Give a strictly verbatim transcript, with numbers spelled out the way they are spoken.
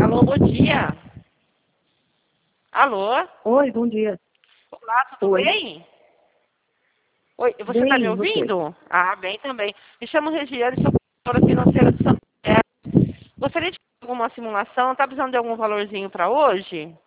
Alô, bom dia. Alô? Oi, bom dia. Olá, tudo Oi. bem? Oi, você está me Bem, e você? ouvindo? Ah, bem também. Me chamo Regiane, sou consultora financeira de São Paulo. Gostaria de fazer alguma simulação? Está precisando de algum valorzinho para hoje?